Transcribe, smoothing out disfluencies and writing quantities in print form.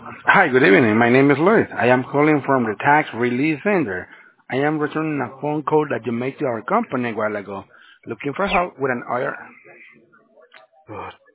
Hi, good evening. My name is Luis. I am calling from the Tax Relief Center. I am returning a phone call that you made to our company a while ago, looking for help with an IR.